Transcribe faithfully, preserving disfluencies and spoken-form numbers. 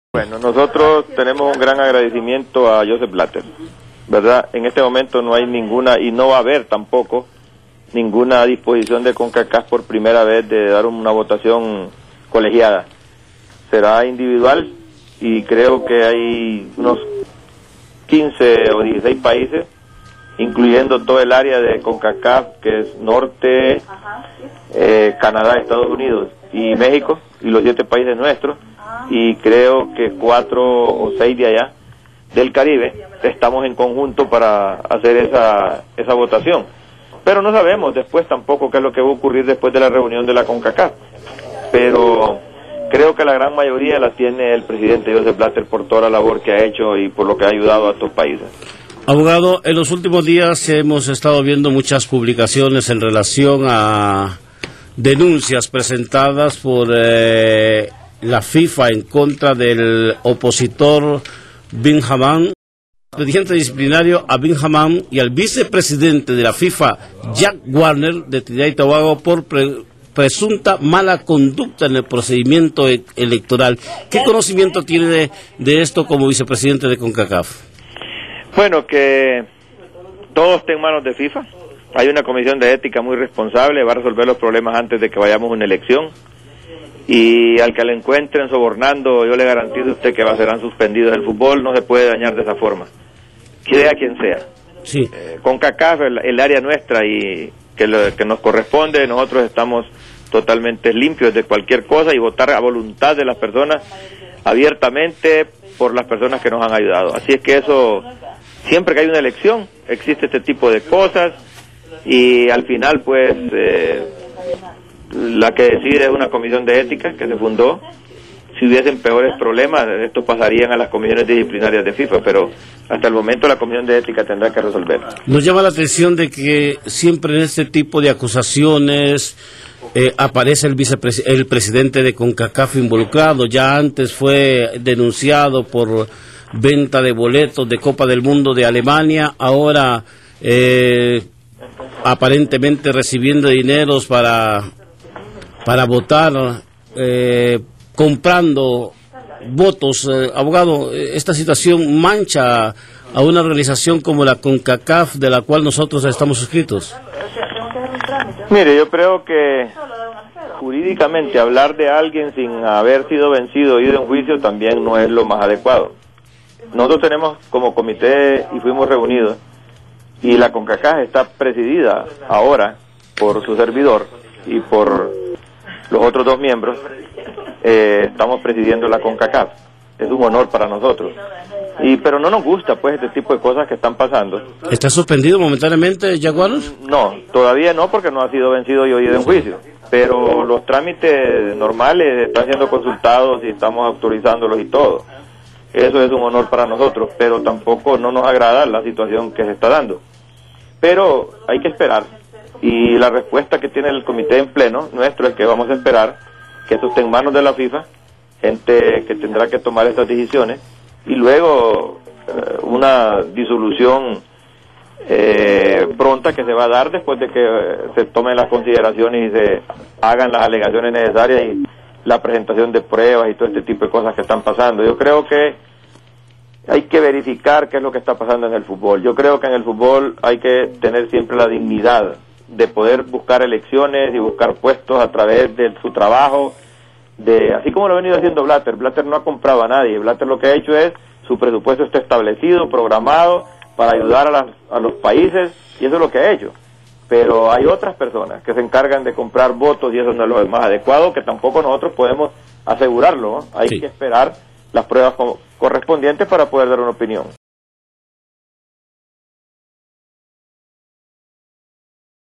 Bueno, nosotros tenemos un gran agradecimiento a Joseph Blatter, ¿verdad? En este momento no hay ninguna, y no va a haber tampoco, ninguna disposición de CONCACAF por primera vez de dar una votación colegiada. Será individual y creo que hay unos quince o dieciséis países, incluyendo todo el área de CONCACAF, que es Norte, eh, Canadá, Estados Unidos y México, y los siete países nuestros, y creo que cuatro o seis de allá del Caribe estamos en conjunto para hacer esa esa votación, pero no sabemos después tampoco qué es lo que va a ocurrir después de la reunión de la CONCACAF, pero creo que la gran mayoría la tiene el presidente Joseph Blatter por toda la labor que ha hecho y por lo que ha ayudado a estos países. Abogado, en los últimos días hemos estado viendo muchas publicaciones en relación a denuncias presentadas por eh, la FIFA en contra del opositor Bin Hammam, expediente disciplinario a Bin Hammam y al vicepresidente de la FIFA, Jack Warner, de Trinidad y Tobago, por pre presunta mala conducta en el procedimiento e electoral. ¿Qué conocimiento tiene de, de esto como vicepresidente de CONCACAF? Bueno, que todo esté en manos de FIFA. Hay una comisión de ética muy responsable, va a resolver los problemas antes de que vayamos a una elección. Y al que le encuentren sobornando, yo le garantizo a usted que va a serán suspendidos del fútbol. No se puede dañar de esa forma, sea quien sea. Sí. Eh, CONCACAF, el, el área nuestra y que, lo, que nos corresponde, nosotros estamos totalmente limpios de cualquier cosa y votar a voluntad de las personas, abiertamente, por las personas que nos han ayudado. Así es que eso, siempre que hay una elección, existe este tipo de cosas, y al final pues eh, la que decide es una comisión de ética que se fundó. Si hubiesen peores problemas, estos pasarían a las comisiones disciplinarias de FIFA, pero hasta el momento la comisión de ética tendrá que resolver. Nos llama la atención de que siempre en este tipo de acusaciones eh, aparece el vicepres el presidente de CONCACAF involucrado. Ya antes fue denunciado por venta de boletos de Copa del Mundo de Alemania, ahora eh, aparentemente recibiendo dineros para, para votar, eh, comprando votos. Eh, abogado, esta situación mancha a una organización como la CONCACAF, de la cual nosotros estamos suscritos. Mire, yo creo que jurídicamente hablar de alguien sin haber sido vencido o ido en juicio también no es lo más adecuado. Nosotros tenemos como comité y fuimos reunidos, y la CONCACAF está presidida ahora por su servidor y por los otros dos miembros. Eh, estamos presidiendo la CONCACAF, es un honor para nosotros, y pero no nos gusta pues este tipo de cosas que están pasando. ¿Está suspendido momentáneamente, Jaguar? No, todavía no, porque no ha sido vencido y oído en juicio, pero los trámites normales están siendo consultados y estamos autorizándolos y todo. Eso es un honor para nosotros, pero tampoco no nos agrada la situación que se está dando, pero hay que esperar, y la respuesta que tiene el comité en pleno nuestro es que vamos a esperar que esto esté en manos de la FIFA, gente que tendrá que tomar estas decisiones, y luego eh, una disolución eh, pronta que se va a dar después de que eh, se tomen las consideraciones y se hagan las alegaciones necesarias y la presentación de pruebas y todo este tipo de cosas que están pasando. Yo creo que hay que verificar qué es lo que está pasando en el fútbol. Yo creo que en el fútbol hay que tener siempre la dignidad de poder buscar elecciones y buscar puestos a través de su trabajo, de así como lo ha venido haciendo Blatter. Blatter no ha comprado a nadie. Blatter lo que ha hecho es, su presupuesto está establecido, programado para ayudar a, las, a los países, y eso es lo que ha hecho. Pero hay otras personas que se encargan de comprar votos, y eso no es lo más adecuado, que tampoco nosotros podemos asegurarlo, ¿no? Hay sí. que esperar las pruebas correspondientes para poder dar una opinión.